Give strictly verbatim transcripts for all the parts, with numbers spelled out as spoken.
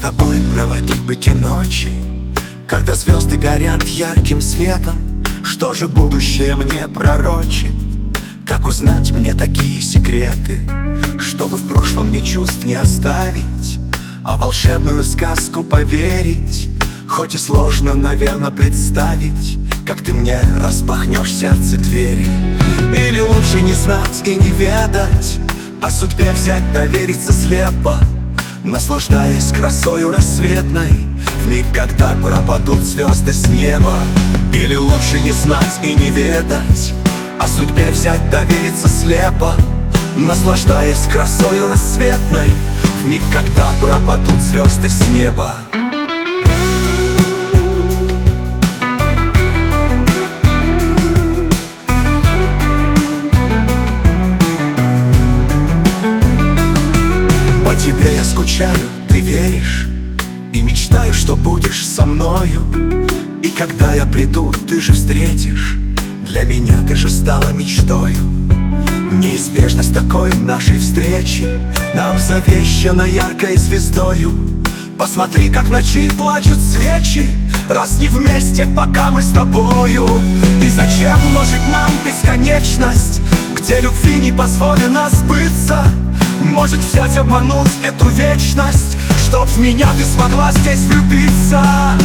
тобой проводить бы те ночи, когда звезды горят ярким светом. Что же будущее мне пророчит? Как узнать мне такие секреты, чтобы в прошлом ни чувств не оставить, а волшебную сказку поверить? Хоть и сложно, наверное, представить, как ты мне распахнешь сердце двери. Или лучше не знать и не ведать, о судьбе взять, довериться слепо, наслаждаясь красою рассветной, в миг, когда пропадут звезды с неба. Или лучше не знать и не ведать, о судьбе взять, довериться слепо, наслаждаясь красою рассветной, в миг, когда пропадут звезды с неба. По тебе я скучаю, ты веришь, и мечтаю, что будешь со мною. И когда я приду, ты же встретишь, для меня ты же стала мечтою. Неизбежность такой нашей встречи нам завещана яркой звездою. Посмотри, как в ночи плачут свечи, раз не вместе, пока мы с тобою. И зачем множить нам бесконечность, где любви не позволено сбыться? Может взять, обмануть эту вечность, чтоб в меня ты смогла здесь влюбиться.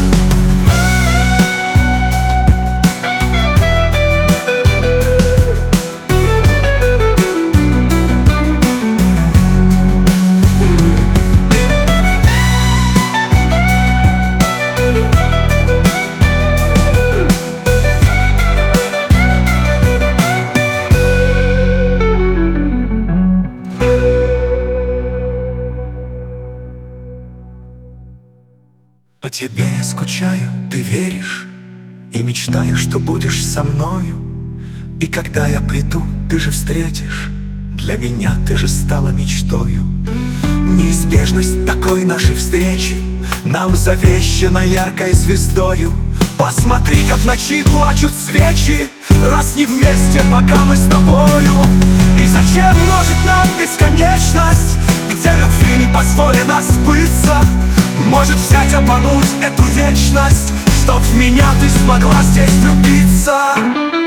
По тебе я скучаю, ты веришь, и мечтаю, что будешь со мною. И когда я приду, ты же встретишь, для меня ты же стала мечтою. Неизбежность такой нашей встречи нам завещана яркой звездою. Посмотри, как в ночи плачут свечи, раз не вместе, пока мы с тобою. И зачем множить нам бесконечность, где любви не позволено сбыться? Может взять, обмануть эту вечность, чтоб в меня ты смогла здесь влюбиться.